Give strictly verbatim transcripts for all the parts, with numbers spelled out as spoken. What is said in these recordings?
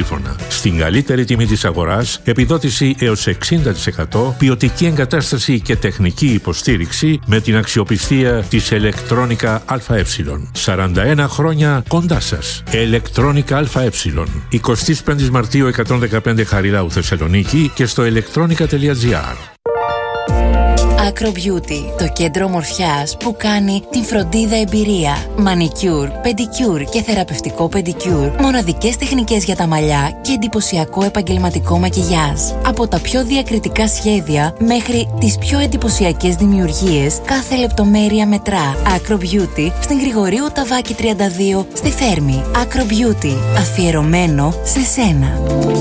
τηλέφωνα. Στην καλύτερη τιμή της αγοράς, επιδότηση έως εξήντα τοις εκατό, ποιοτική εγκατάσταση και τεχνική υποστήριξη με την αξιοπιστία της Electronica ΑΕ. σαράντα ένα χρόνια κοντά σας. Electronica ΑΕ. εικοστή πέμπτη Μαρτίου εκατόν δεκαπέντε Χαριλάου Θεσσαλονίκη και στο electronica τελεία gr. Acro Beauty, το κέντρο ομορφιάς που κάνει την φροντίδα εμπειρία. Μανικιούρ, πεντικιούρ και θεραπευτικό πεντικιούρ. Μοναδικές τεχνικές για τα μαλλιά και εντυπωσιακό επαγγελματικό μακιγιάζ. Από τα πιο διακριτικά σχέδια μέχρι τις πιο εντυπωσιακές δημιουργίες, κάθε λεπτομέρεια μετρά. Acro Beauty, στην Γρηγορίου Ταβάκη τριάντα δύο, στη Θέρμη. Acro Beauty, αφιερωμένο σε σένα.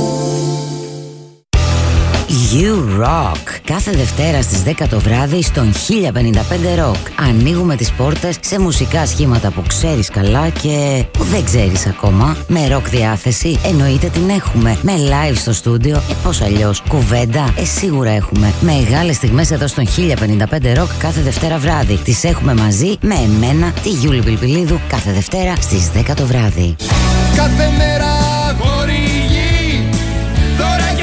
You Rock. Κάθε Δευτέρα στις δέκα το βράδυ στον χίλια πενήντα πέντε Rock. Ανοίγουμε τις πόρτες σε μουσικά σχήματα που ξέρεις καλά και που δεν ξέρεις ακόμα. Με rock διάθεση εννοείται την έχουμε. Με live στο στούντιο, ε πώς αλλιώς. Κουβέντα, ε σίγουρα έχουμε. Μεγάλες στιγμές εδώ στον χίλια πενήντα πέντε Rock κάθε Δευτέρα βράδυ. Τις έχουμε μαζί με εμένα, τη Γιούλη Πιλπιλίδου, κάθε Δευτέρα στις δέκα το βράδυ. Κάθε μέρα χορηγεί δωράκια.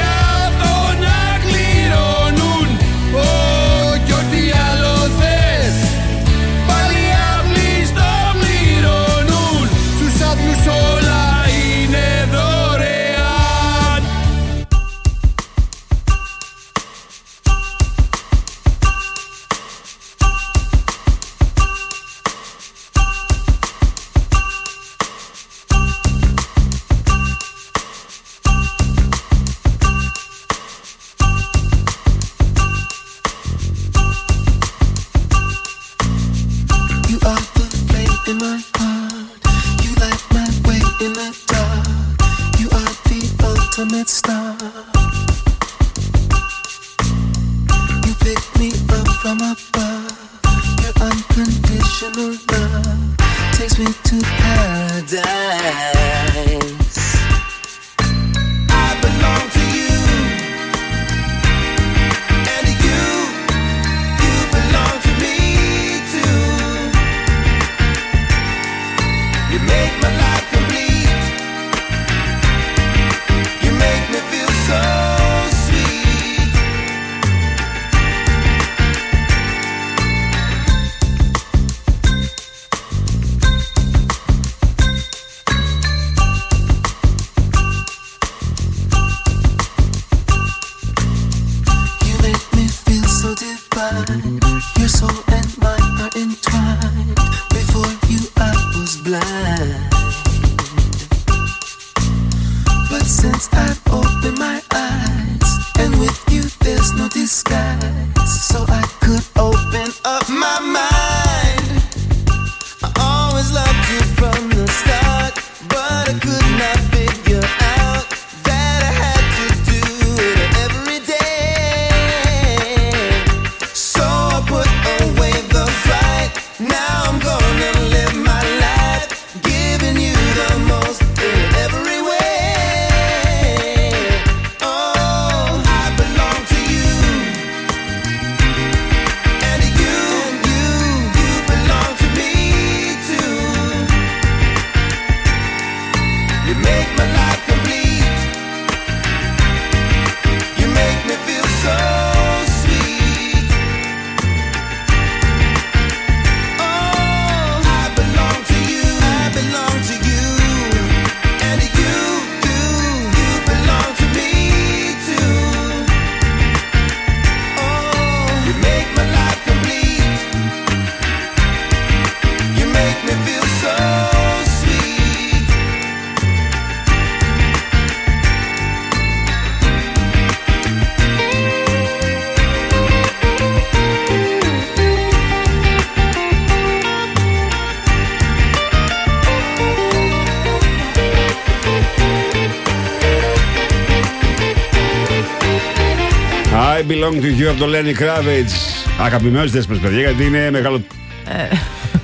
I Belong to You από το Lenny Kravitz. Αγαπημένος δέσμες, παιδιά, γιατί είναι μεγάλο.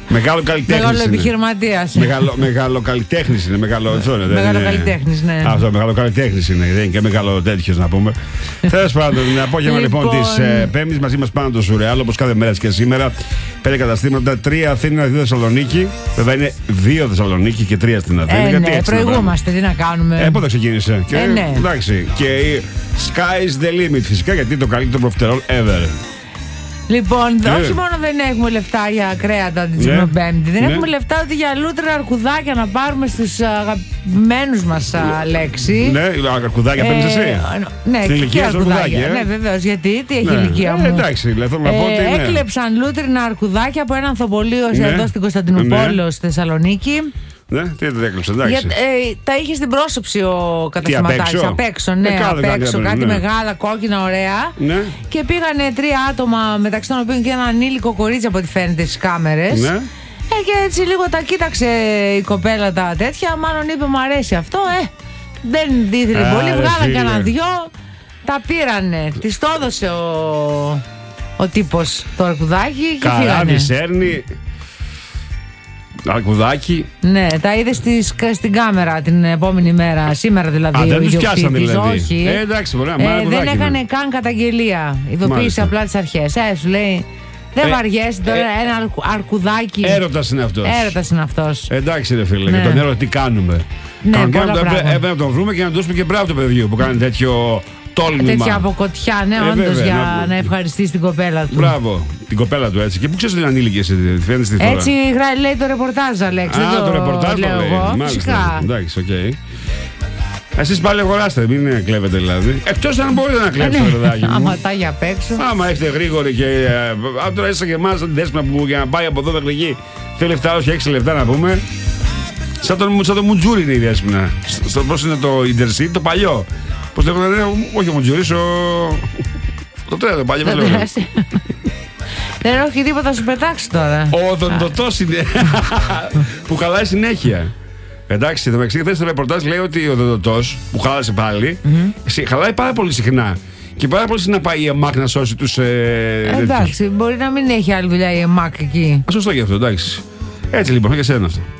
Μεγάλο καλλιτέχνης. Μεγάλο επιχειρηματίας. Μεγάλο, μεγάλο καλλιτέχνης είναι. Μεγάλο, αυτό, μεγάλο καλλιτέχνης, ναι. Αυτό, μεγάλο καλλιτέχνης είναι. Δεν είναι και μεγάλο τέτοιος να πούμε. Τέλος πάντων, απόγευμα λοιπόν, λοιπόν της ε, Πέμπτης μαζί μας πάνω το Σουρεάλ, όπως κάθε μέρα και σήμερα. Πέντε καταστήματα, τρία Αθήνα, δύο Θεσσαλονίκη. Βέβαια είναι δύο Θεσσαλονίκη και τρία στην Αθήνα. Ε, ναι, προηγούμαστε, τι να κάνουμε. Ε, πότε ξεκίνησε. Και, ε, ναι. Εντάξει. Και sky's the limit φυσικά, γιατί το καλύτερο προφιτερόλ ever. Λοιπόν, ναι. όχι μόνο δεν έχουμε λεφτά για κρέατα την ναι. Πέμπτη, δεν ναι. έχουμε λεφτά ούτε για λούτρα αρκουδάκια να πάρουμε στους αγαπημένους μας λέξη. Ναι, αρκουδάκια παίρνεις εσύ. Ναι, στην και αρκουδάκια. Ε? Ναι, βεβαίως, γιατί τι έχει η ναι. ηλικία μου. Ε, εντάξει, θέλω να πω ότι. Ναι. Έκλεψαν λούτρινα αρκουδάκια από ένα ανθοπολείο ναι. εδώ στην Κωνσταντινούπολη, ναι. στη Θεσσαλονίκη. Ναι, τι δεν έκλεψε, εντάξει. Για, ε, τα είχε στην πρόσωψη ο καταστηματάρχης. Απ' έξω, ναι, ε, απ' έξω. Κάτι ναι. μεγάλα, κόκκινα, ωραία. Ναι. Και πήγανε τρία άτομα, μεταξύ των οποίων και ένα ανήλικο κορίτσι από ό,τι φαίνεται στις κάμερες. Ναι. Ε, και έτσι λίγο τα κοίταξε η κοπέλα τα τέτοια. Μάλλον είπε: μου αρέσει αυτό. Ε, δεν ήθελε πολύ. Βγάλαν και ένα δυο. Τα πήρανε. Της το έδωσε ο, ο τύπος το αρκουδάκι και φύγανε. Καράβι σέρνει. Αρκουδάκι. Ναι, τα είδε στις, στην κάμερα την επόμενη μέρα, σήμερα δηλαδή. Α, δεν ο τους πιάσαν δηλαδή. Όχι. Ε, εντάξει, ωραία, ε, δεν έκανε ναι. καν καταγγελία. Ειδοποίησε απλά τις αρχές. Ε, σου λέει, δεν ε, βαριέσαι τώρα ε, ένα αρκου, αρκουδάκι. Έρωτας είναι αυτός. Έρωτας είναι αυτός. Εντάξει, ρε φίλε, ναι. για τον έρωτα τι κάνουμε. Ναι, έπρεπε να τον βρούμε και να δώσουμε και μπράβο το παιδιού που κάνει τέτοιο. Τόλμημα. Τέτοια αποκοτιά, ναι, ε, όντως, για να, να ευχαριστήσει την κοπέλα του. Μπράβο, την κοπέλα του έτσι. Και πού ξέρεις ότι είναι ανήλικες, φαίνεται στη φορά. Έτσι λέει το ρεπορτάζ, Αλέξη. Α, το, το ρεπορτάζ λέω το λέει. εγώ. Μάλιστα. Φυσικά. Εντάξει, οκ. Okay. Εσείς πάλι αγοράστε, μην κλέβετε δηλαδή. Εκτός αν μπορείτε να κλέψετε, ναι. παιδάκι μου. Άμα τα για απ' έξω. Άμα έχετε γρήγορη και. Αν τώρα είστε και εμάς, σαν την Δέσποινα που για να πάει από εδώ μέχρι εκεί θέλει εφτά έως έξι λεπτά να πούμε. Σαν τον, σαν το Μουτζούρι είναι η Δέσποινα. Στο πώς είναι το Intercity, το παλιό. Πώς το λέγονται, όχι ο Μουτζούρις, ο. Το τρένο, το παλιό. Δεν έχει τίποτα να σου πετάξει τώρα. Ο Οδοντοτός είναι. Που χαλάει συνέχεια. Εντάξει, το μεταξύ χθες στο ρεπορτάζ λέει ότι ο Οδοντοτός που χάλασε πάλι χαλάει πάρα πολύ συχνά. Και πάρα πολύ συχνά πάει η ΕΜΑΚ να σώσει τους. Εντάξει, μπορεί να μην έχει άλλη δουλειά η ΕΜΑΚ εκεί. Σωστό και αυτό, εντάξει. Έτσι λοιπόν, για σένα αυτό.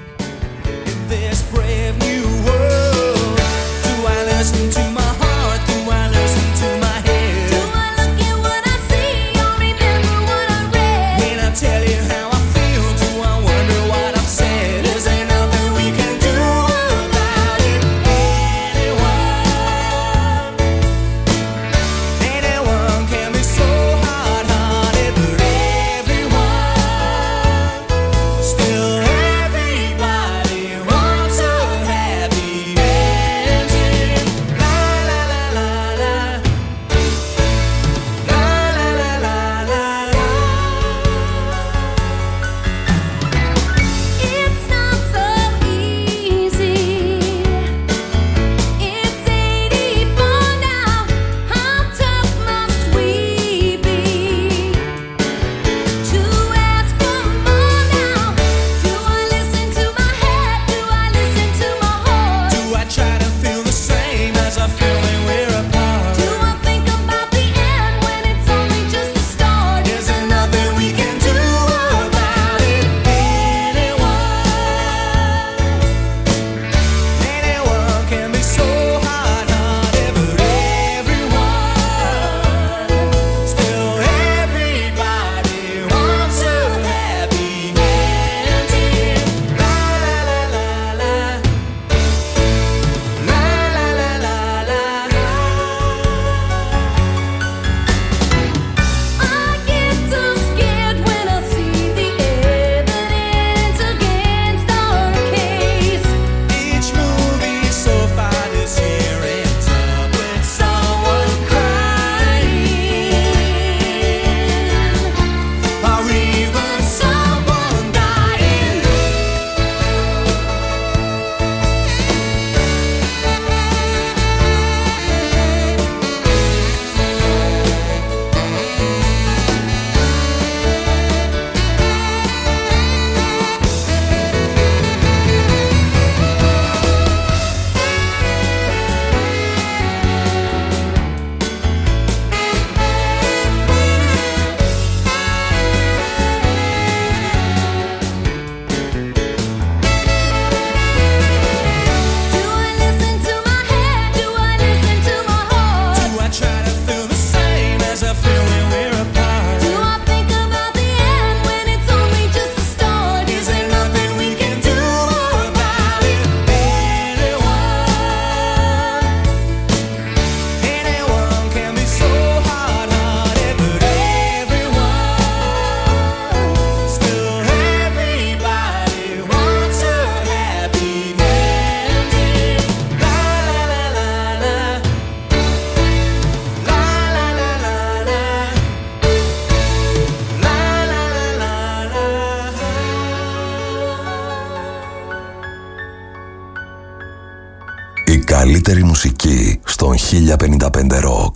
καλύτερη μουσική στον χίλια πενήντα πέντε Rock.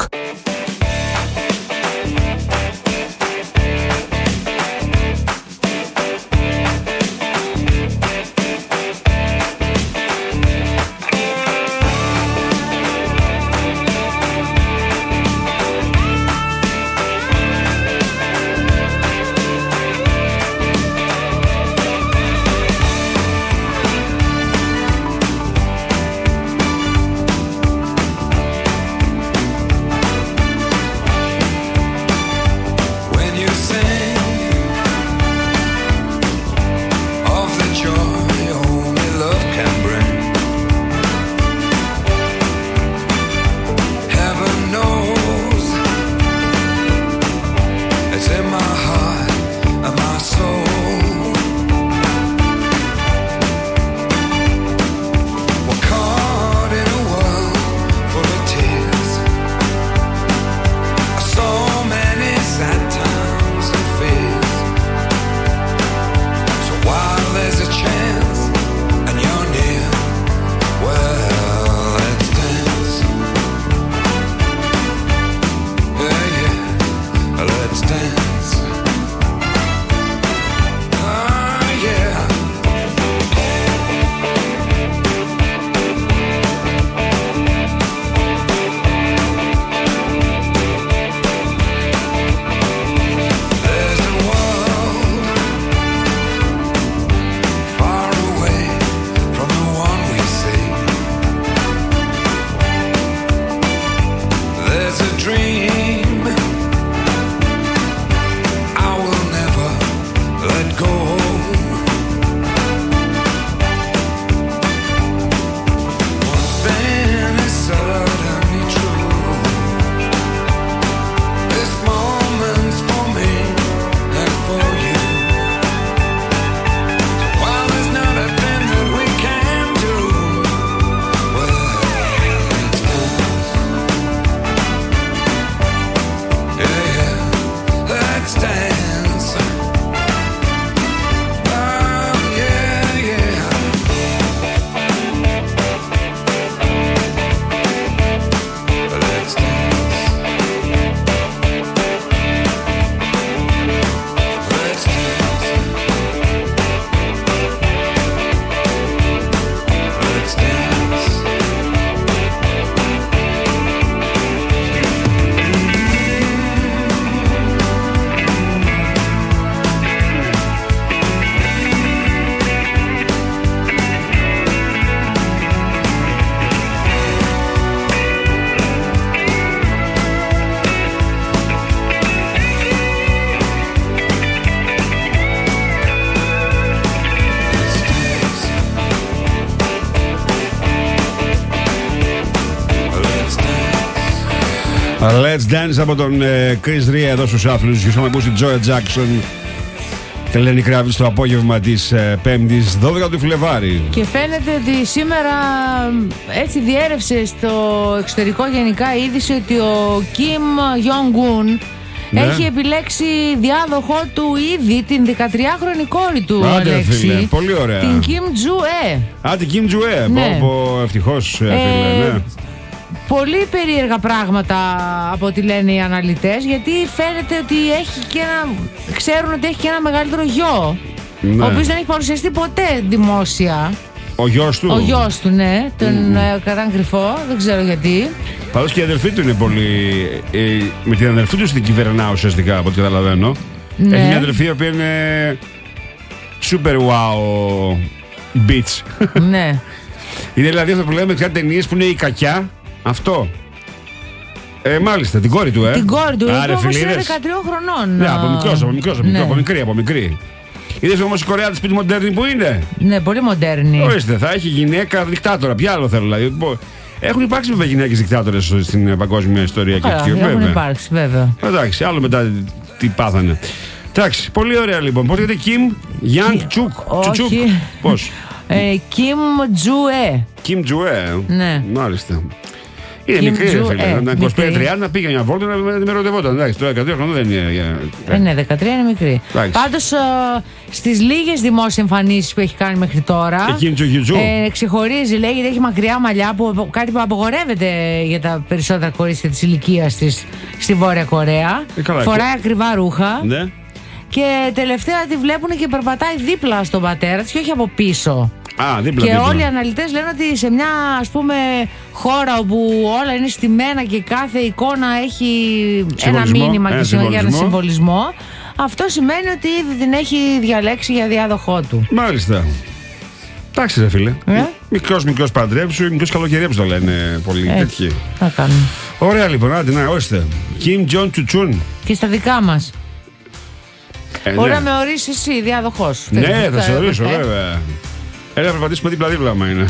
Let's Dance από τον ε, Chris Rea εδώ στους άθλους. Και είχαμε ακούσει Joya Jackson και Lenny Kravitz το απόγευμα της ε, πέμπτης δώδεκα του Φλεβάρι. Και φαίνεται ότι σήμερα έτσι διέρευσε στο εξωτερικό γενικά η είδηση ότι ο Kim Jong-un ναι. έχει επιλέξει διάδοχό του ήδη την δεκατριάχρονη κόρη του. Άντε, Αλέξη, φίλε, πολύ ωραία. Την Kim Ju-e. Α, την Kim Ju-e. Ναι. Πω, πω, ευτυχώς, ε, φίλε, ναι. Πολύ περίεργα πράγματα από ό,τι λένε οι αναλυτές, γιατί φαίνεται ότι έχει και ένα, ξέρουν ότι έχει και ένα μεγαλύτερο γιο, ναι. ο οποίος δεν έχει παρουσιαστεί ποτέ δημόσια. Ο γιος του. Ο γιος του, ναι. Τον mm. κρατάνε κρυφό, δεν ξέρω γιατί. Πάντως και η αδερφή του είναι πολύ. Ε, με την αδερφή του στην κυβερνά ουσιαστικά, από ό,τι καταλαβαίνω. Ναι. Έχει μια αδερφή η οποία είναι super wow bitch. Ναι. Είναι δηλαδή αυτό που λέμε κάτι ταινίες που είναι η κακιά. Αυτό. Ε, μάλιστα, την κόρη του, ε. Την κόρη του, Άρα, όμως είναι δεκατρία χρονών. Ναι, από μικρός, από μικρός, από, ναι. από μικρή, από μικρή. Είδες όμως η Κορέα της σπίτι μοντέρνη που είναι. Ναι, πολύ μοντέρνη. Ορίστε, θα έχει γυναίκα δικτάτορα. Ποια άλλο θέλω, δηλαδή. Έχουν υπάρξει βέβαια γυναίκες δικτάτορες στην παγκόσμια ιστορία. Καλά, και έχουν βέβαια. υπάρξει, βέβαια. Εντάξει, άλλο μετά τι πάθανε. Εντάξει, πολύ ωραία λοιπόν. Πώς λέγεται, Kim Yang Chuk. Τσουτσούκ. Πώς. Kim Ju-e. Kim Ju-e. Ναι. Μάλιστα. Είναι Kim μικρή, Ju, φίλε. ε, Να είκοσι πέντε μικρή. τριάντα πήγε μια βόλτα να με ερωτευόταν. Εντάξει, τώρα εκατό χρονών δεν είναι. Ε, ναι, δεκατρία είναι μικρή. Πάντως στις λίγες δημόσιες εμφανίσεις που έχει κάνει μέχρι τώρα, εκείνη του Χιτζού. ε, ξεχωρίζει, λέει, γιατί έχει μακριά μαλλιά, που, κάτι που απογορεύεται για τα περισσότερα κορίτσια της ηλικίας της στη Βόρεια Κορέα. Ε, καλά, Φοράει ακριβά ρούχα. Ναι. Και τελευταία τη βλέπουν και περπατάει δίπλα στον πατέρα της και όχι από πίσω. Α, δίπλα, και δίπλα. όλοι οι αναλυτές λένε ότι σε μια, ας πούμε, χώρα όπου όλα είναι στημένα και κάθε εικόνα έχει ένα μήνυμα ένα και για ένα συμβολισμό. συμβολισμό, αυτό σημαίνει ότι ήδη την έχει διαλέξει για διάδοχό του. Μάλιστα. Εντάξει, ρε φίλε. Ε? Μικρός, μικρός παντρέψου, μικρός καλοκαιριέψου το λένε πολλοί τέτοιοι. Θα κάνουμε. Ωραία λοιπόν, άντε να, ορίστε. Kim Jong Chun. Και στα δικά μας. Ε, Μπορεί ναι. να με ορίσει εσύ διάδοχός σου. Ναι, θα σε ορίσω, Ε, βέβαια. Έλα να περπατήσουμε δίπλα-δίπλα, άμα είναι.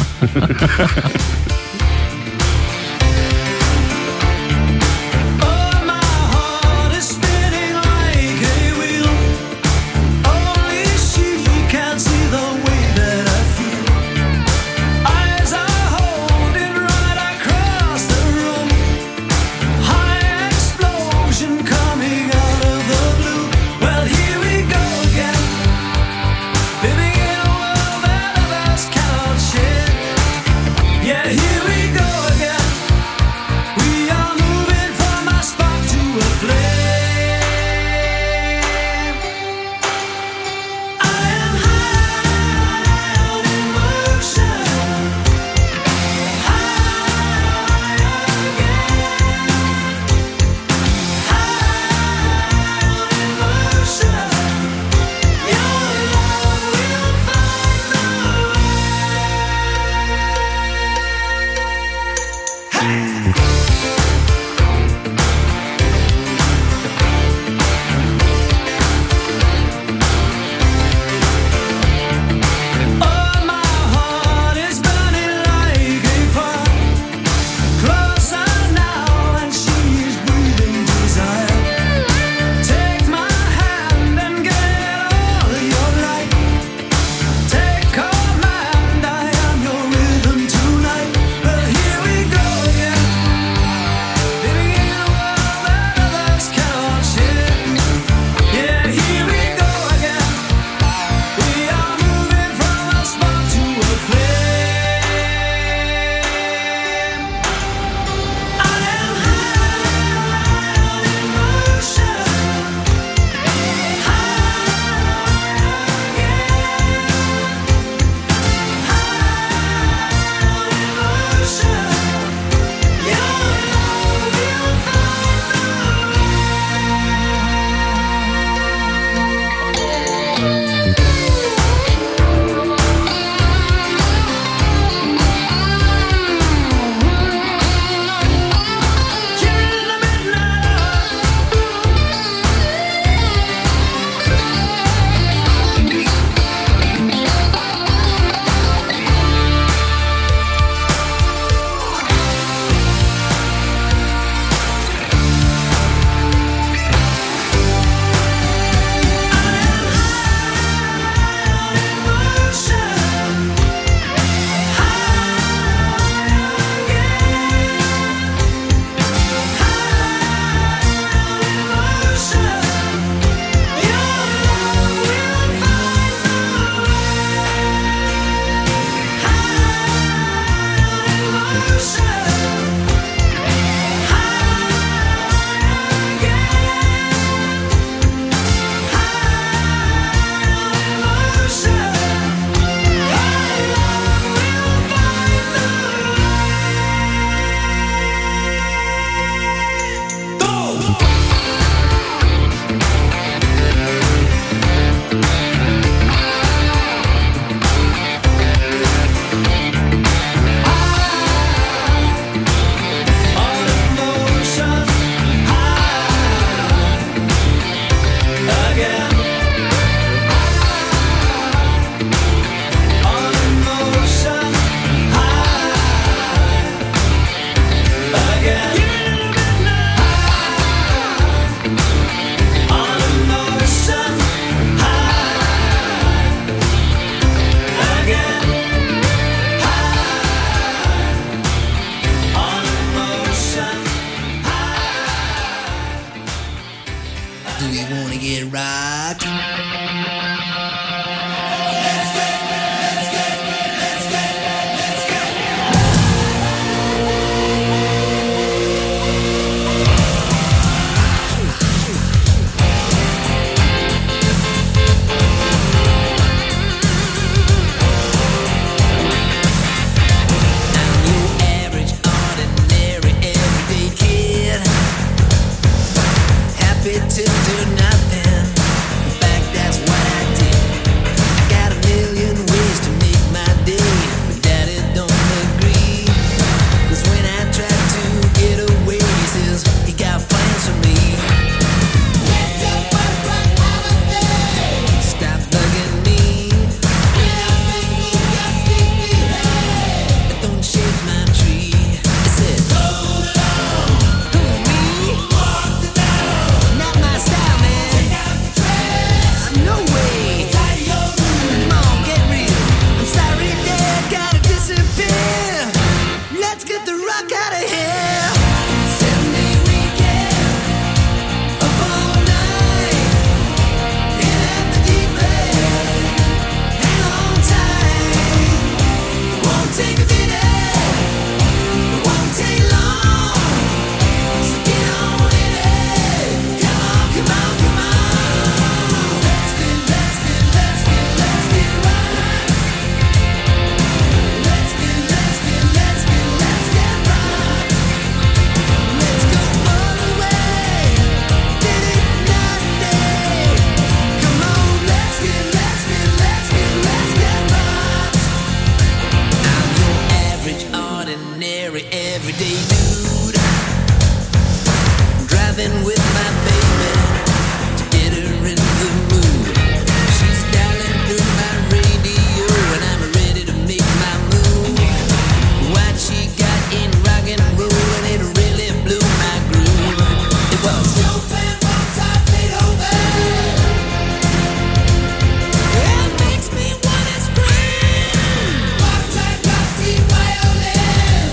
dude. Driving with my baby to get her in the mood. She's dialing through my radio and I'm ready to make my move. What she got in rock and roll and it really blew my groove. It was Chopin, Mozart, Beethoven. It makes me wanna scream. Mozart, Gotti, violin.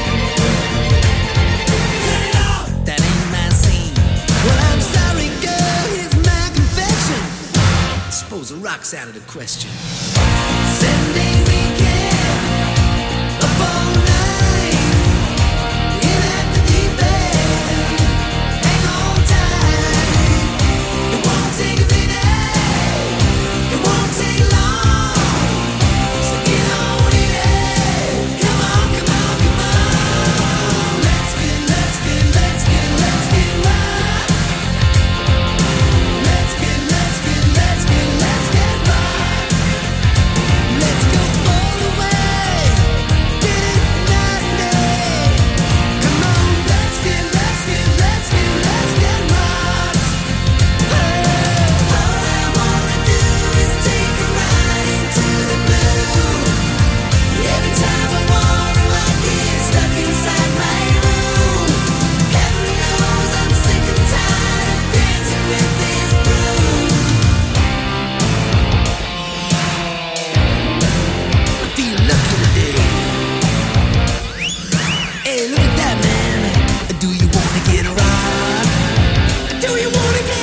Turn it off. That ain't my scene. Well, I'm sorry, girl. Here's my confession. Suppose the rock's out of the question. Sunday weekend, up all night, in at the deep end. Hang on tight. It won't take a minute. It won't take long. So get on in it. Come on, come on, come on. Let's get, let's get, let's get, let's get right. Let's get, let's get, let's get, let's get right. Let's go all the way. Get it night and day. Come on, let's get, let's get, let's get, let's get right. All I wanna do is take a ride into the blue. Every time I wanna, I get stuck inside my room. Heaven knows I'm sick and tired of dancing with this broom. I feel lucky today. Hey, look at that, man. Do you wanna get right? Do you wanna get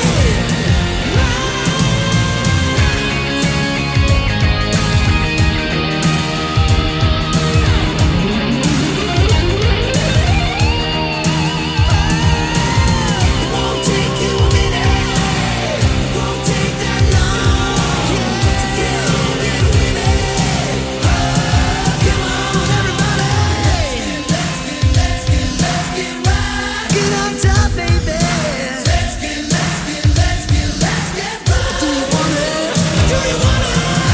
It won't take you a minute. It won't take that long to get on and with it. Oh, come on, everybody. Let's get, let's get, let's get right. Get on top, baby. Let's get, let's get, let's get, let's get right. Do you wanna? Do you wanna?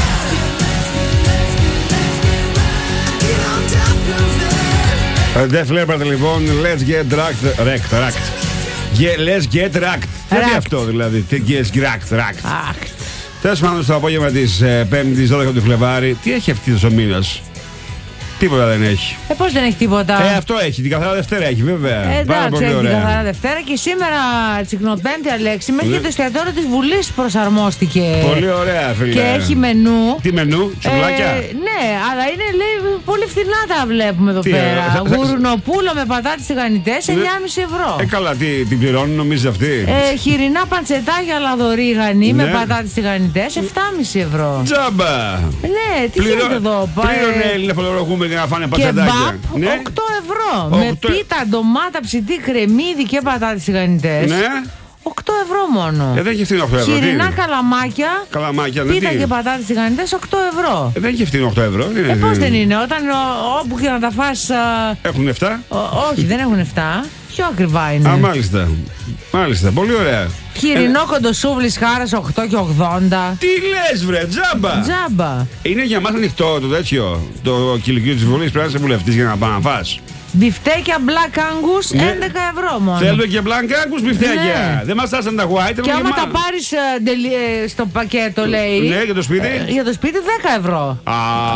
Get on top, girlfriend. Def Leppard λοιπόν, let's get racked. Racked, racked. Yeah, let's get racked. Τι είναι Racked. αυτό δηλαδή, τι get racked, racked. Αχ, Τέλος πάντων, στο απόγευμα της ε, Πέμπτης δώδεκα του Φλεβάρη, τι έχει αυτής ο μήνας? Τίποτα δεν έχει. ε, πώς δεν έχει τίποτα. Ε, αυτό έχει, την καθαρά Δευτέρα έχει, βέβαια. Ε, Πάρα εντάξει, πολύ έχει την ωραία. καθαρά Δευτέρα και σήμερα τσικνοπέμπτη, Αλέξη, μέχρι Ναι. και το εστιατόριο της Βουλής προσαρμόστηκε. Πολύ ωραία, φίλε. Και έχει μενού. Τι μενού, σουβλάκια. Ε, ναι, αλλά είναι λέει, πολύ φθηνά τα βλέπουμε εδώ Τι, πέρα. ε, ε, ε, Γουρνοπούλο με πατάτες τηγανιτές, Ναι. εννιά και μισό ευρώ. Ε, καλά, τι, την πληρώνουν, νομίζεις αυτή. Ε, χοιρινά παντσετάκια λαδορίγανη Ναι. με πατάτες τηγανιτές, επτά και μισό ευρώ. Τζάμπα. Ναι, τι Πληρώ- γίνεται εδώ. πα- Πλήρωνε Έλληνα φορολογούμενοι να φάνε πατσατάκια. Κεμπάπ, Ναι. οκτώ ευρώ. οκτώ. Με πίτα, ντομάτα, ψητή, κρεμμύδι και πατάτες τηγανιτές. Ναι. οκτώ ευρώ μόνο. Ε, δεν έχει ευθύνη οκτώ ευρώ. τι Χοιρινά είναι? καλαμάκια, Καλαμάκια, ναι, πίτα τι και είναι? πατάτες τηγανιτές, οκτώ ευρώ. Ε, δεν έχει ευθύνη οκτώ ευρώ. Ε, πώς δεν είναι, όταν ο- όπου και να τα φας... α, Έχουν εφτά. ο- όχι, δεν έχουν εφτά. Πιο ακριβά είναι. Α, μάλιστα. Μάλιστα, πολύ ωραία. Χοιρινό κοντοσούβλης χάρας οκτώ και ογδόντα. Τι λες βρε, τζάμπα. Τζάμπα. Είναι για μας ανοιχτό το τέτοιο. Το κηλικείο της Βουλής πρέπει να είσαι βουλευτής για να πας να φας. Μπιφτέκια Black Angus, Ναι. έντεκα ευρώ μόνο. Θέλουμε και μπλανκάκους μπιφτέκια. Ναι. Δεν μας στάσαν τα white. Και άμα τα πάρεις ε, ντελι- ε, στο πακέτο, λέει. Ναι, για το σπίτι. ε, για το σπίτι δέκα ευρώ. Α,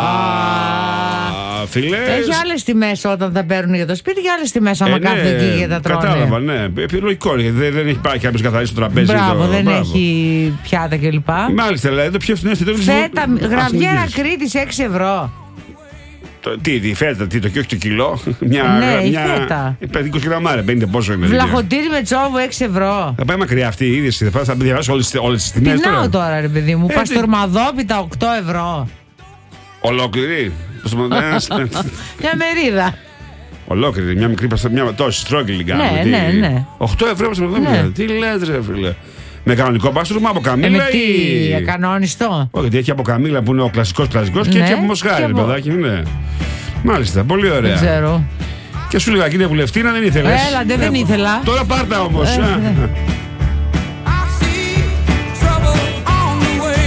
φίλε. Έχει άλλες τιμές όταν τα παίρνουν για το σπίτι και άλλες τιμές άμα Ε, ναι, κάθονται εκεί και τα τρώνε. Κατάλαβα, ναι. Ε, Λογικό είναι. Δεν, δεν έχει πάει κάποιος καθαρίσει το τραπέζι. Μπράβο, το... δεν μπράβο. έχει πιάτα κλπ. Μάλιστα, δηλαδή το πιο φθηνό εστιατόριο της Φέτα, Βουλής. γραβιέρα Ας μην Κρήτης έξι ευρώ. Το- Τι, τη φέτα, τι, το και όχι το κιλό. Μια, Ναι, η μια, φέτα. είκοσι γραμμάρια, πενήντα πόσο είναι. Βλαχοτήρι με τσόβο έξι ευρώ. Θα πάει μακριά αυτή η είδηση. Θα, πάει- θα διαβάσω όλες, τις- όλες τις τιμές Πεινάω τώρα, ρε παιδί μου. Ε, Παστορμαδόπιτα οκτώ ευρώ. Ολόκληρη. Μια μερίδα. Ολόκληρη, μια μικρή παστα, μια τόση στρόγγυλη κάνουμε. Ναι, τι- ναι, ναι. οκτώ ευρώ παστορμαδόπιτα. Ναι. Τι λες ρε φίλε. Με κανονικό πάστορμα από Ε, καμίλα με τι, ή... ακανόνιστο. Όχι, γιατί έχει από καμίλα που είναι ο κλασικός κλασικός και Ναι, έχει από μοσχάρι, και ρε από- παιδάκι, ναι. Μάλιστα, πολύ Δεν ωραία. ξέρω. Και σου λέγα, κύριε Βουλευτήνα, δεν ήθελες. Έλα, ντε, δεν Ε, ήθελα. Τώρα πάρτα όμως. Ε, α. ναι. I see trouble on the way.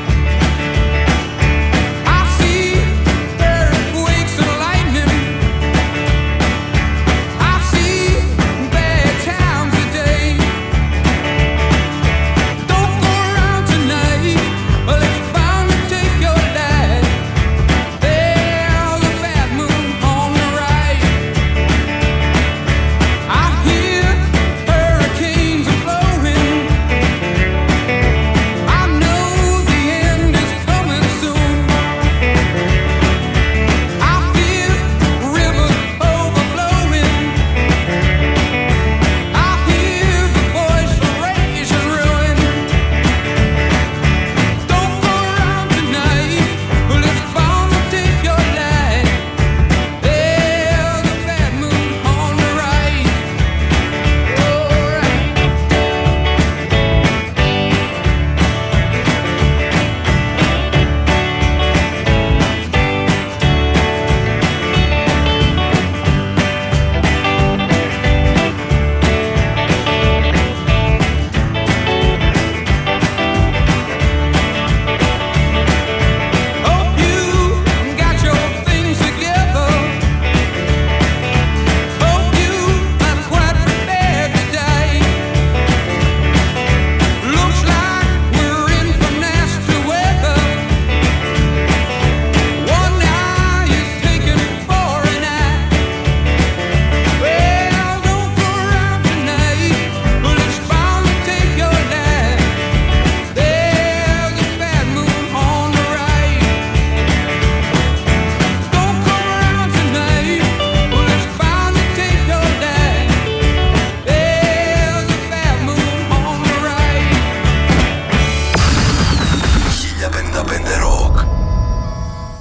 I see earthquakes and lightning. I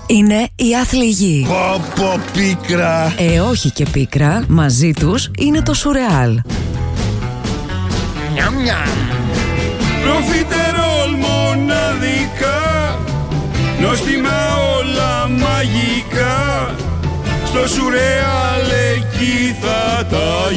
είναι η άθλη γη. Πω πω πίκρα. Ε, όχι και πίκρα, μαζί τους είναι το σουρεάλ. Νιαμ νιαμ. Προφιτερόλ μοναδικά, νόστιμα όλα μαγικά, στο σουρεάλ εκεί θα τα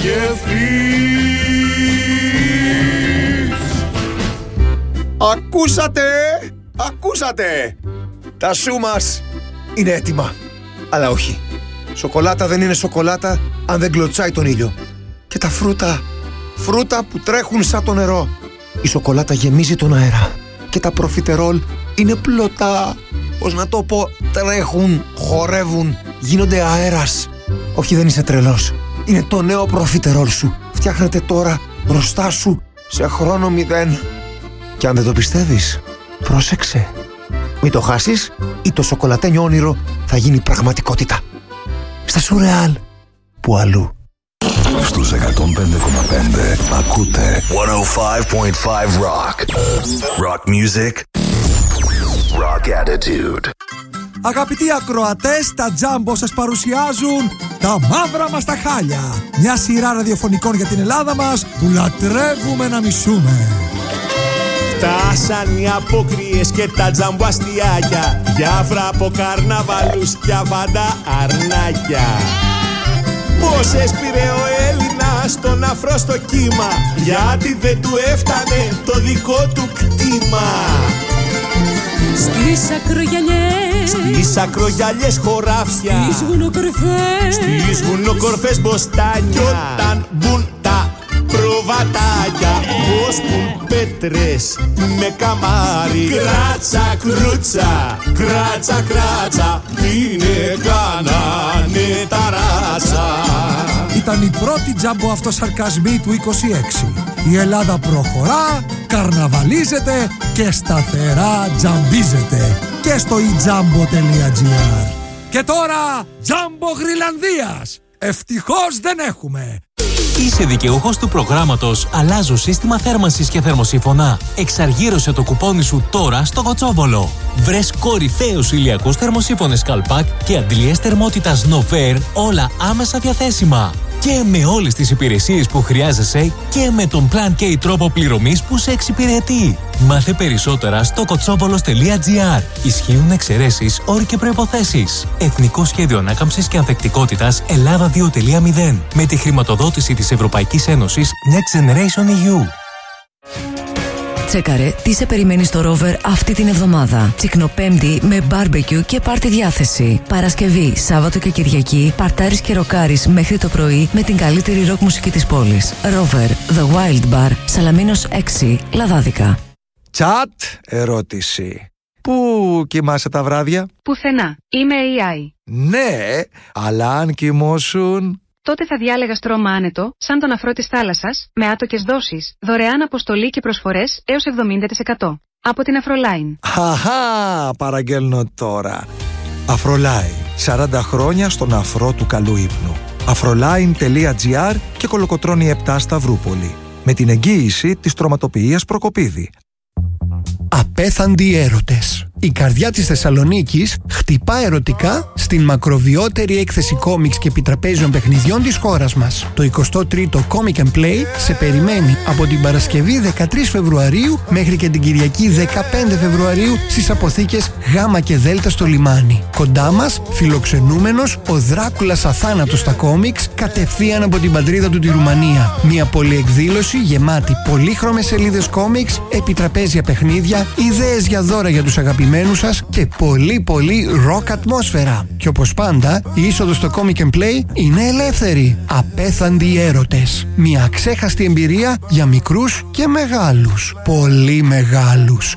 γευτείς. Ακούσατε, ακούσατε. Τα σου μας είναι έτοιμα. Αλλά όχι, σοκολάτα δεν είναι σοκολάτα αν δεν κλωτσάει τον ήλιο. Και τα φρούτα, φρούτα που τρέχουν σαν το νερό. Η σοκολάτα γεμίζει τον αέρα. Και τα προφιτερόλ είναι πλωτά. Πώς να το πω, τρέχουν, χορεύουν, γίνονται αέρας. Όχι, δεν είσαι τρελός. Είναι το νέο προφιτερόλ σου. Φτιάχνεται τώρα μπροστά σου σε χρόνο μηδέν. Και αν δεν το πιστεύεις, πρόσεξε. Μην το χάσεις ή το σοκολατένιο όνειρο θα γίνει πραγματικότητα. Στα σουρεάλ που αλλού. Στους εκατόν πέντε κόμμα πέντε ακούτε εκατόν πέντε κόμμα πέντε Rock. Rock music. Rock attitude. Αγαπητοί ακροατές, τα Jumbo σας παρουσιάζουν τα μαύρα μας τα χάλια. Μια σειρά ραδιοφωνικών για την Ελλάδα μας που λατρεύουμε να μισούμε. Φτάσαν οι απόκριες και τα τζάμπο αστιάκια, διάφρα από καρναβαλούς και αβάντα αρνάκια. Πώς έσπηρε ο Έλληνας τον αφρό στο κύμα, γιατί δεν του έφτανε το δικό του κτήμα. Στις ακρογιαλιές, στις ακρογιαλιές χωράφια, στις βουνοκορφές, στις βουνοκορφές μποστάνια. Κι όταν μπουν τα προβατάκια, πως πουν πέτρες με καμάρι. Κράτσα κρούτσα, κράτσα κράτσα, είναι κάνανε τα ράτσα. Ήταν η πρώτη τζάμπο αυτοσαρκασμή του είκοσι έξι. Η Ελλάδα προχωρά, καρναβαλίζεται και σταθερά τζαμπίζεται. Και στο i jambo τελεία gr. Και τώρα τζάμπο Γρυλανδίας. Ευτυχώς δεν έχουμε. Είσαι δικαιούχος του προγράμματος «Αλλάζω σύστημα θέρμανσης και θερμοσύφωνα». Εξαργύρωσε το κουπόνι σου τώρα στο Κοτσόβολο. Βρες κορυφαίους ηλιακούς θερμοσύφωνες Καλπάκ και αντλίες θερμότητας Nofair, όλα άμεσα διαθέσιμα. Και με όλες τις υπηρεσίες που χρειάζεσαι και με τον Plan K τρόπο πληρωμής που σε εξυπηρετεί. Μάθε περισσότερα στο κοτσόβολος τελεία gr. Ισχύουν εξαιρέσεις, όροι και προϋποθέσεις. Εθνικό Σχέδιο Ανάκαμψης και Ανθεκτικότητας Ελλάδα δύο τελεία μηδέν. Με τη χρηματοδότηση της Ευρωπαϊκής Ένωσης Next Generation ι γιου. Τσέκαρε τι σε περιμένει στο Rover αυτή την εβδομάδα. Τσικνοπέμπτη με μπάρμπεκιου και πάρτι διάθεση. Παρασκευή, Σάββατο και Κυριακή, παρτάρεις και ροκάρεις μέχρι το πρωί με την καλύτερη ροκ μουσική της πόλης. Rover, The Wild Bar, Σαλαμίνος έξι, Λαδάδικα. Τσάτ ερώτηση. Πού κοιμάσαι τα βράδια? Πουθενά. Είμαι έι άι. Ναι, αλλά αν κοιμώσουν... Τότε θα διάλεγα στρώμα άνετο, σαν τον αφρό της θάλασσας, με άτοκες δόσεις, δωρεάν αποστολή και προσφορές έως εβδομήντα τοις εκατό. Από την Αφρολάιν. Χαχά, παραγγέλνω τώρα. Αφρολάιν, σαράντα χρόνια στον αφρό του καλού ύπνου. αφρολάιν τελεία gr και Κολοκοτρώνη επτά Σταυρούπολη. Με την εγγύηση της Τροματοποιίας Προκοπίδη. Απέθαντοι έρωτες. Η καρδιά της Θεσσαλονίκης χτυπά ερωτικά στην μακροβιότερη έκθεση κόμιξ και επιτραπέζιων παιχνιδιών της χώρας μας. Το εικοστό τρίτο Comic and Play σε περιμένει από την Παρασκευή δεκατρείς Φεβρουαρίου μέχρι και την Κυριακή δεκαπέντε Φεβρουαρίου στις αποθήκες Γ και Δ στο λιμάνι. Κοντά μας, φιλοξενούμενος, ο Δράκουλας αθάνατος στα κόμιξ, κατευθείαν από την πατρίδα του τη Ρουμανία. Μια πολυεκδήλωση γεμάτη πολύχρωμες σελίδες κόμιξ, επιτραπέζια παιχνίδια, ιδέες για δώρα για τους αγαπημένους σας και πολύ πολύ rock ατμόσφαιρα. Και όπως πάντα, η είσοδος στο Comic and Play είναι ελεύθερη. Απέθαντοι έρωτες. Μια αξέχαστη εμπειρία για μικρούς και μεγάλους. Πολύ μεγάλους.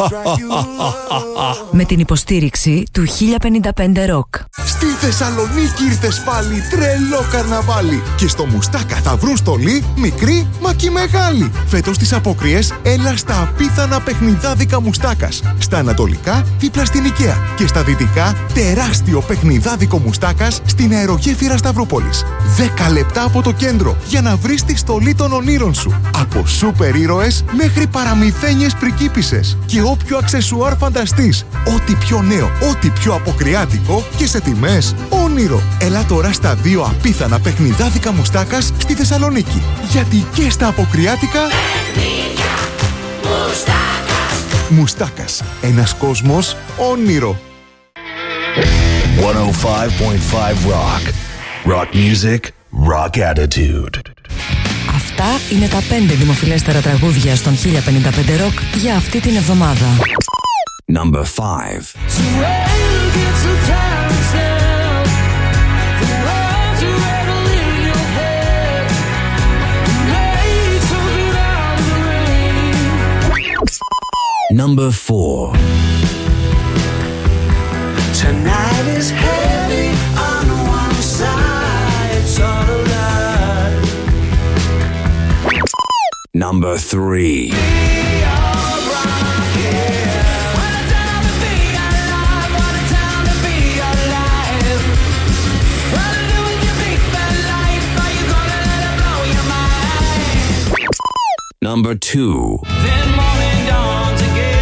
Με την υποστήριξη του χίλια πενήντα πέντε Rock. Στη Θεσσαλονίκη ήρθες πάλι τρελό καρναβάλι. Και στο Μουστάκα θα βρουν στολή μικρή μα και μεγάλη. Φέτος τις απόκριες έλα στα απίθανα παιχνιδάδικα Μουστάκας. Στα Ανατολικά ανατολικά δίπλα στην IKEA. Και στα δυτικά, τεράστιο παιχνιδάδικο Μουστάκας στην αερογέφυρα Σταυρούπολης. δέκα λεπτά από το κέντρο για να βρεις τη στολή των ονείρων σου. Από σούπερ ήρωες μέχρι παραμυθένιες πρικίπισσες. Και όποιο αξεσουάρ φανταστείς. Ό,τι πιο νέο, ό,τι πιο αποκριάτικο και σε τιμές όνειρο. Έλα τώρα στα δύο απίθανα παιχνιδάδικα Μουστάκας στη Θεσσαλονίκη. Γιατί και στα αποκριάτικα... Μουστάκας. Μουστάκας. Ένας κόσμος όνειρο. εκατόν πέντε κόμμα πέντε Rock. Rock music, rock attitude. Αυτά είναι τα πέντε δημοφιλέστερα τραγούδια στον χίλια πενήντα πέντε Rock για αυτή την εβδομάδα. Number five. Number four. Tonight is heavy on one side, it's all a lie. Number three. Number two. Then morning dawns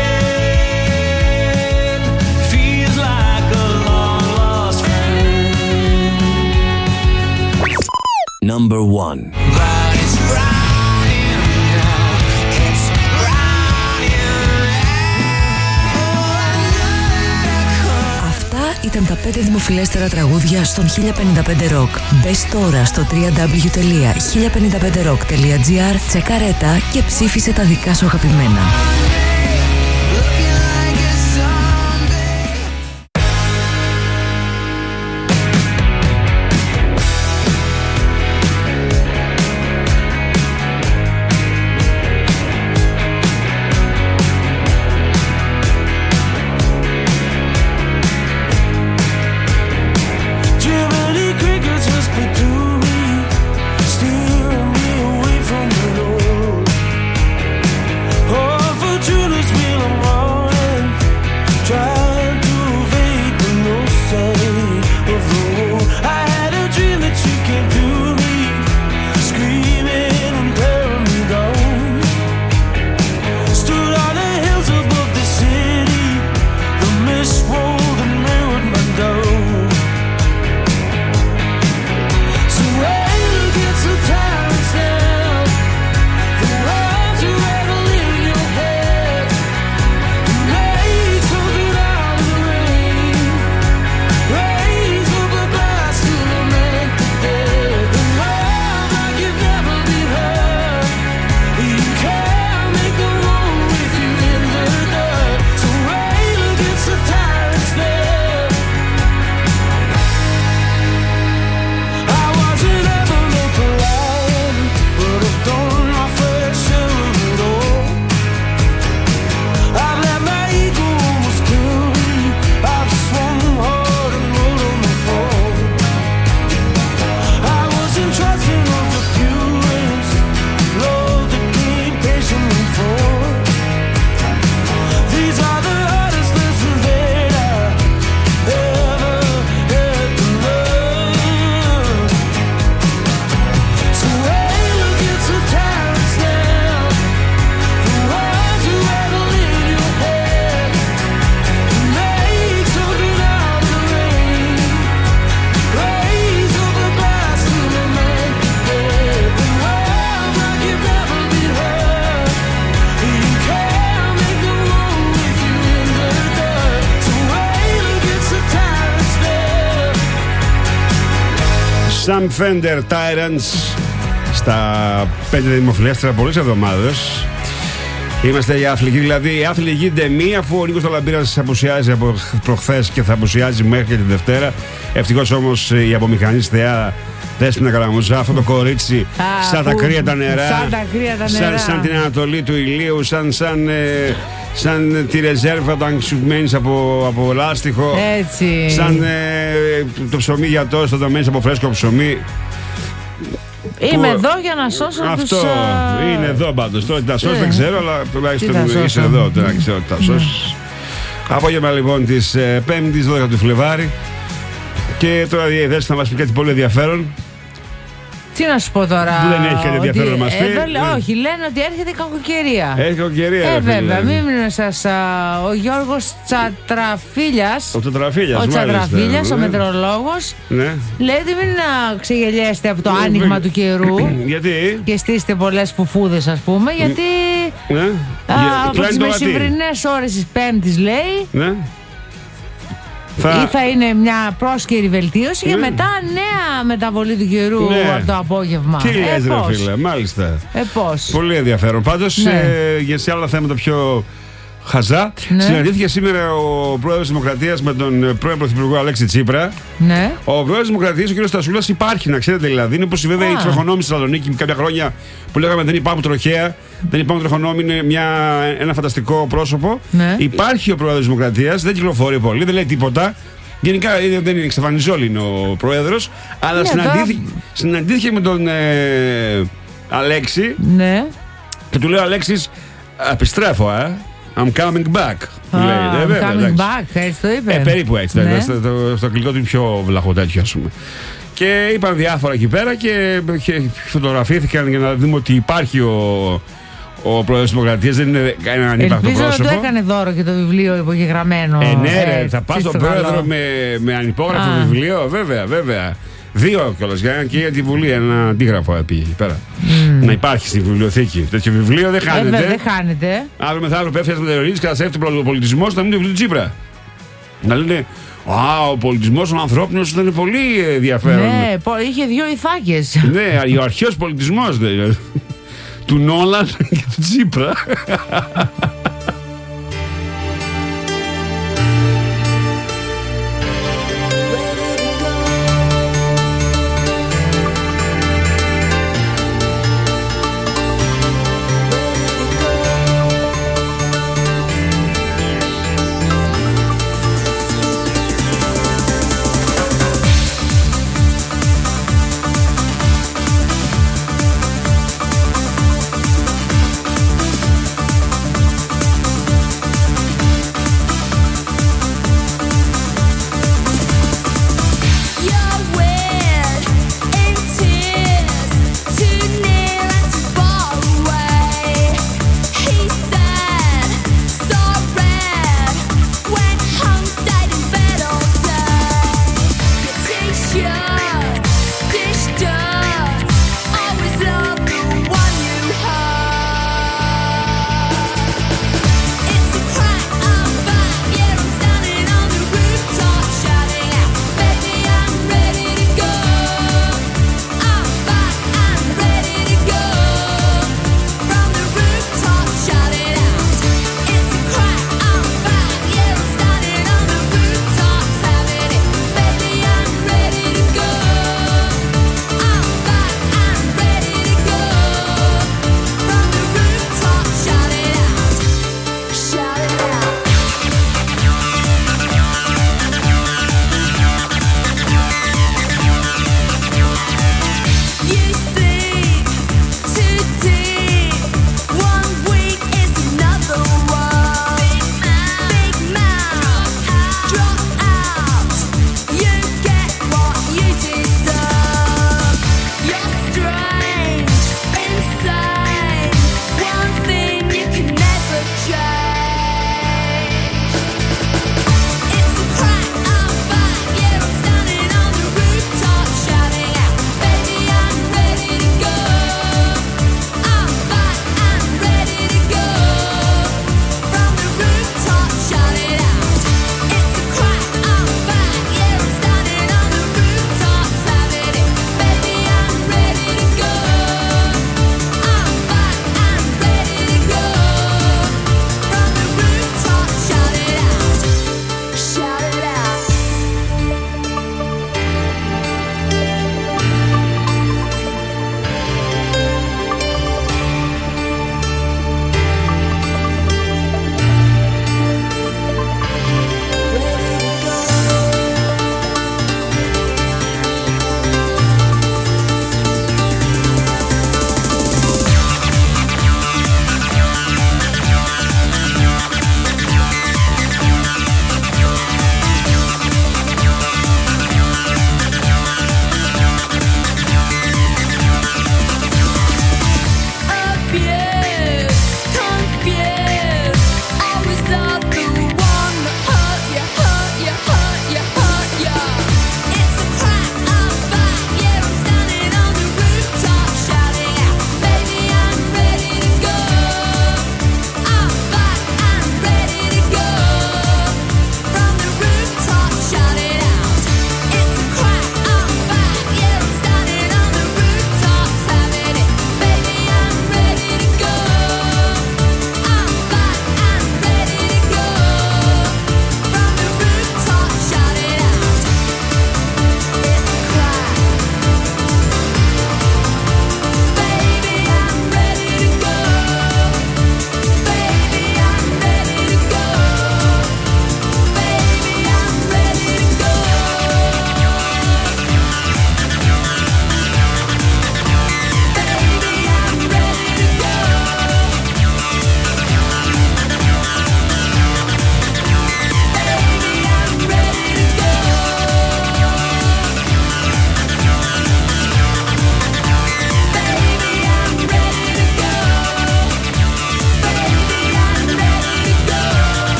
again, feels like a long lost friend. Number one. But it's running now, it's running. Αυτά ήταν τα πέντε δημοφιλέστερα τραγούδια στον χίλια πενήντα πέντε Rock. Μπες τώρα στο double-u double-u double-u τελεία χίλια πενήντα πέντε rock τελεία gr, τσεκάρε τα και ψήφισε τα δικά σου αγαπημένα. Jiminy crickets whisper to me, steering me away from the road. Oh, Fortuna's wheel I'm running, trying to evade the no sign of the road. I had a dream that you came to me, screaming and tearing me down. Stood on the hills above the city, the mist rolled and mirrored my door. So when you get so tired now, the words you rattle in your head, you make something out of the rain. Raise up a glass to lament the dead, and love like you've never been hurt. You can't make the wrong with you in the dirt. So when you get so tired now, I wasn't ever meant for lying, but I've done my fair share of it all. I've let my ego almost kill me, I've swung hard and rolled on the fall. I wasn't trusting of the purest, love that came patiently for. These are the hardest lessons that I ever had to learn. So when you get so tired now, the words you rattle in your head, you make something out of the rain. Raise up a glass to lament the dead, and love like you've never been hurt. You can't make the wrong with you in the dirt. So when you get so tired now. Sam Fender Tyrants στα πέντε δημοφιλέστερα πολλές εβδομάδες. Είμαστε οι άθλοι, δηλαδή οι άθλοι γίνονται μία, αφού ο Νίκος Τολαμπήρας απουσιάζει από προχθές και θα απουσιάζει μέχρι και τη Δευτέρα. Ευτυχώς όμως η απομηχανής θεά Δέσποινα Καλαμουζά, αυτό το κορίτσι, Α, σαν τα που- κρύα τα νερά, σαν τα κρύα τα σαν, νερά. σαν την Ανατολή του ηλίου, σαν, σαν, ε, σαν τη ρεζέρβα όταν ξουγμένεις από, από λάστιχο, Έτσι. σαν ε, το ψωμί γιατό όταν το μένεις από φρέσκο ψωμί. Είμαι που- εδώ για να σώσω Αυτό τους... α, είναι εδώ πάντως. Τώρα τι θα σώσει Ε. δεν ξέρω, αλλά Τι τουλάχιστον θα σώσω. είσαι εδώ. Δεν ξέρω τι θα σώσεις. Απόγευμα λοιπόν της ε, Πέμπτης δώδεκα του Φλεβάρι. Και τώρα η Δέσποινα θα μας πει κάτι πολύ ενδιαφέρον. Τι να σου πω τώρα. Δεν έχει κάτι ενδιαφέρον να μας πει. Εδώ, ναι. Όχι, λένε ότι έρχεται η κακοκαιρία. Έχει κακοκαιρία. Ε, βέβαια, μην σας. Α, ο Γιώργος Τσατραφίλιας. Ο Τσατραφίλιας, Ο Τσατραφίλιας, ναι. ο μετεωρολόγος. Ναι. Λέει ότι μην α, ξεγελιέστε από το Ναι, άνοιγμα ναι. του καιρού. Γιατί? Και στήστε πολλές φουφούδες, ας πούμε. Γιατί. Ναι. Α, Για- από κλάνει τις το γατί. μεσημβρινές ώρες της Πέμπτης, λέει. Ναι. Θα... Ή θα είναι μια πρόσκαιρη βελτίωση Ναι. και μετά νέα μεταβολή του καιρού Ναι. από το απόγευμα. Τι λες ε, ρε πώς. φίλε, μάλιστα. Ε, πώς. Πολύ ενδιαφέρον. Πάντως Ναι. ε, για σε άλλα θέματα πιο χαζά, Ναι. συναντήθηκε σήμερα ο πρόεδρος της Δημοκρατίας με τον πρώην πρωθυπουργό Αλέξη Τσίπρα. Ναι. Ο πρόεδρος της Δημοκρατίας, ο κ. Στασούλας, υπάρχει, να ξέρετε δηλαδή. Είναι όπως βέβαια Α. η τροχονόμη στη Θεσσαλονίκη κάποια χρόνια που λέγαμε δεν υπάρχουν τροχαία, δεν υπάρχουν τροχονόμοι, είναι μια, ένα φανταστικό πρόσωπο. Ναι. Υπάρχει ο πρόεδρος της Δημοκρατίας, δεν κυκλοφορεί πολύ, δεν λέει τίποτα. Γενικά ε, δεν είναι εξαφανιζόλη είναι ο πρόεδρος, αλλά Ναι, συναντήθηκε, τώρα- συναντήθηκε με τον ε, Αλέξη Ναι. και του λέει ο Αλέξης, επιστρέφω, ε. I'm coming back. Του Α, λέει, ε, βέβαια, coming εντάξει. back, έτσι το είπε. Ε, περίπου έτσι. Ναι. Στο, στο, στο αγγλικό του είναι πιο βλαχό τέτοιο, ας πούμε. Και είπαν διάφορα εκεί πέρα και, και φωτογραφήθηκαν για να δούμε ότι υπάρχει ο, ο πρόεδρος της Δημοκρατίας. Δεν είναι ένα ανύπαρκτο Ελπίζω να πρόσωπο. του έκανε δώρο και το βιβλίο υπογεγραμμένο. Ε, ναι, ρε, ε, θα πας στο στον καλό. πρόεδρο με, με ανυπόγραφο Α. βιβλίο, βέβαια, βέβαια. Δύο κιόλας, για- και για τη Βουλή ένα αντίγραφο πήγε εκεί πέρα. Να υπάρχει στη βιβλιοθήκη. Τέτοιο βιβλίο δεν Ε, χάνεται. βέβαια, δεν χάνεται. Αύριο μεθαύριο πέφτει ένα μετεωρίτης και θα σέφτει ο πολιτισμός, θα μείνει το βιβλίο του Τσίπρα. Να λένε, α, ο πολιτισμός, ο ανθρώπινος ήταν πολύ ενδιαφέρον. Ναι, πο- είχε δύο ηθάκες. Ναι, ο αρχαίος πολιτισμός δηλαδή. Του Νόλαν και του Τσίπρα.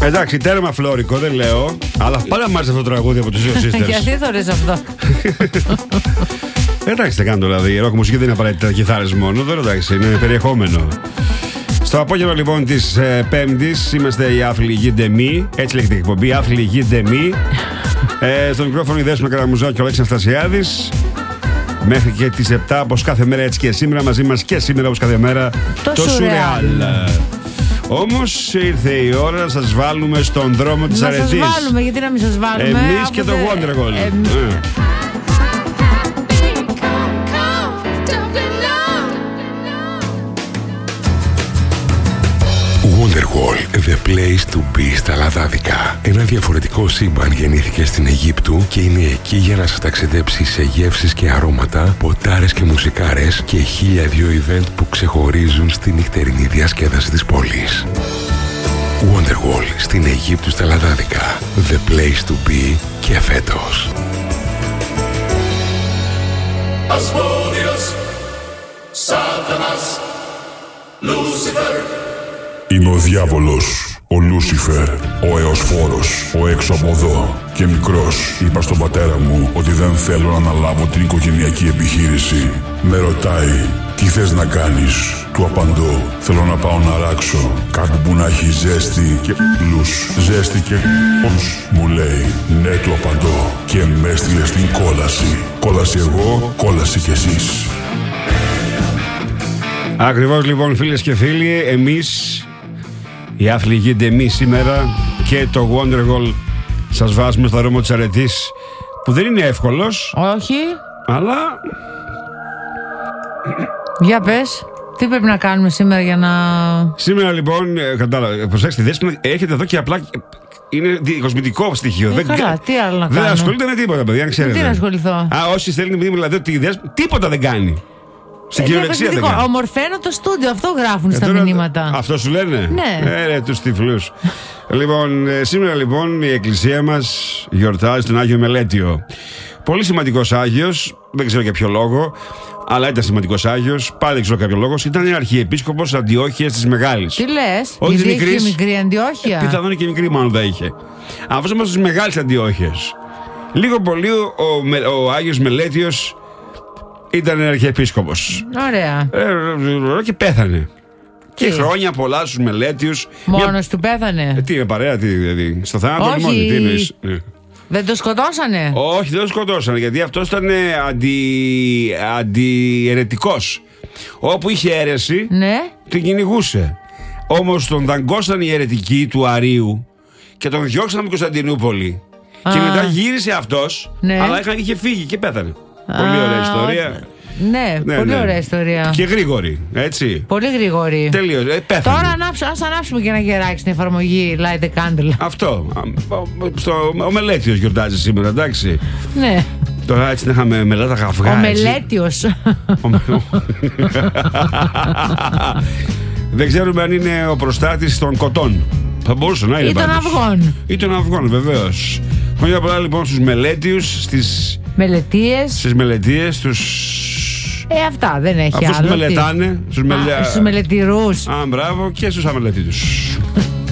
Εντάξει, τέρμα φλόρικο, δεν λέω. Αλλά πάντα μ' άρεσε αυτό το τραγούδι από τους δύο Sisters. Γιατί το λες αυτό? Εντάξει, δεν κάνω δηλαδή. Η ροκ μουσική δεν είναι απαραίτητα κιθάρες μόνο. Δεν εντάξει, είναι περιεχόμενο. Στο απόγευμα λοιπόν της ε, Πέμπτης είμαστε οι Άφλοι Γindemi. Έτσι λέγεται η εκπομπή, Άφλοι Γindemi. ε, στο μικρόφωνο η Δέσποινα Καραμουζά και ο Αλέξης Αναστασιάδης. Μέχρι και τις επτά, όπως κάθε μέρα έτσι και σήμερα, μαζί μας και σήμερα όπως κάθε μέρα το, το Surreal. Όμως ήρθε η ώρα να σας βάλουμε στον δρόμο της να αρετής. Να σας βάλουμε, γιατί να μην σας βάλουμε. Εμείς και το Wonderwall. Ε, ε. Wonderwall, the place to be στα Λαδάδικα. Ένα διαφορετικό σύμπαν γεννήθηκε στην Αιγύπτου και είναι εκεί για να σας ταξιδέψει σε γεύσεις και αρώματα, ποτάρες και μουσικάρες και χίλια δύο event που ξεχωρίζουν στη νυχτερινή διασκέδαση της πόλης. Wonderwall στην Αιγύπτου στα Λαδάδικα. The place to be και φέτος. Ασμόδιος, Σάτανας, Λούσιφερ. Είναι ο διάβολος, ο Λούσιφερ, ο Εωσφόρος, ο έξω από εδώ. Και μικρός είπα στον πατέρα μου ότι δεν θέλω να αναλάβω την οικογενειακή επιχείρηση. Με ρωτάει, τι θες να κάνεις? Του απαντώ, θέλω να πάω να ράξω κάπου που να έχει ζέστη και λους. Ζέστη και λους, μου λέει. Ναι, του απαντώ και με έστειλε στην κόλαση. Κόλαση εγώ, κόλαση κι εσείς. Ακριβώς λοιπόν, φίλες και φίλοι, εμείς οι Άφλοι Γindemi σήμερα και το Wonderwall σας βάζουμε στο δρόμο της αρετής, που δεν είναι εύκολος. Όχι. Αλλά για πες, τι πρέπει να κάνουμε σήμερα για να... Σήμερα λοιπόν, κατάλαβα, προσέξτε, Δέσποινα, έχετε εδώ και απλά είναι κοσμητικό στοιχείο. Ε, δεν, καλά, τι άλλο να δεν κάνω. ασχολείται με τίποτα, παιδιά, αν ξέρετε. Τι να ασχοληθώ. Α, όσοι θέλουν να δηλαδή ότι η Δέσποινα τίποτα δεν κάνει. Στην κυριολεξία δεν κάνει. Ομορφαίνω το στούντιο, αυτό γράφουν ε, στα τώρα, μηνύματα. Αυτό σου λένε? Ναι. Ε, ρε, τους τυφλούς. Λοιπόν, σήμερα λοιπόν η εκκλησία μας γιορτάζει τον Άγιο Μελέτιο. Πολύ σημαντικός Άγιος, δεν ξέρω για ποιο λόγο, αλλά ήταν σημαντικός Άγιος, πάλι δεν ξέρω για ποιο λόγο. Ήταν αρχιεπίσκοπος Αντιόχειας της Μεγάλης. Τι λες? Όχι της μικρής. μικρής. Μικρή Αντιόχεια. Ε, πιθανόν και μικρή μάλλον θα είχε. Αυτός όμως της Μεγάλης Αντιόχειας. Λίγο πολύ ο, ο, ο Άγιος Μελέτιος ήταν αρχιεπίσκοπος. Ωραία. Ε, και πέθανε. Τι? Και χρόνια πολλά στους Μελέτιους. Μόνος μια... του πέθανε. Ε, τι είναι παρέα, τι, δηλαδή, στο θάνατο Όχι. μόνοι, τι εννοείς? Ε. Δεν το σκοτώσανε? Όχι, δεν το σκοτώσανε, γιατί αυτός ήταν αντι... αντιαιρετικός. Όπου είχε αίρεση, ναι, την κυνηγούσε. Όμως τον δαγκώσαν οι αιρετικοί του Αρίου και τον διώξαν από Κωνσταντινούπολη. Α. Και μετά γύρισε αυτός, ναι, αλλά είχε φύγει και πέθανε. Α, πολύ ωραία ιστορία. Ναι, ναι, πολύ ναι. ωραία ιστορία. Και γρήγορη, έτσι. Πολύ γρήγορη. Τελείως, ε, πέθανε. Τώρα ανάψω, ας ανάψουμε και ένα γεράκι στην εφαρμογή Light the Candle. Αυτό. Στο, ο Μελέτιος γιορτάζει σήμερα, εντάξει. Ναι. Τώρα έτσι να είχαμε μελέτα καυγά. Ο Μελέτιος. Δεν ξέρουμε αν είναι ο προστάτης των κοτών. Θα μπορούσε να είναι. Ή των αυγών. Ή των αυγών, βεβαίως. Χρόνια πολλά λοιπόν στους Μελέτιους, στις μελετίες. Στις μελετίες, στους... Ε, αυτά δεν έχει αυτούς άλλο. Αυτούς που μελετάνε. Στους, Α, μελε... στους μελετηρούς. Α, μπράβο, και στους αμελετήτους.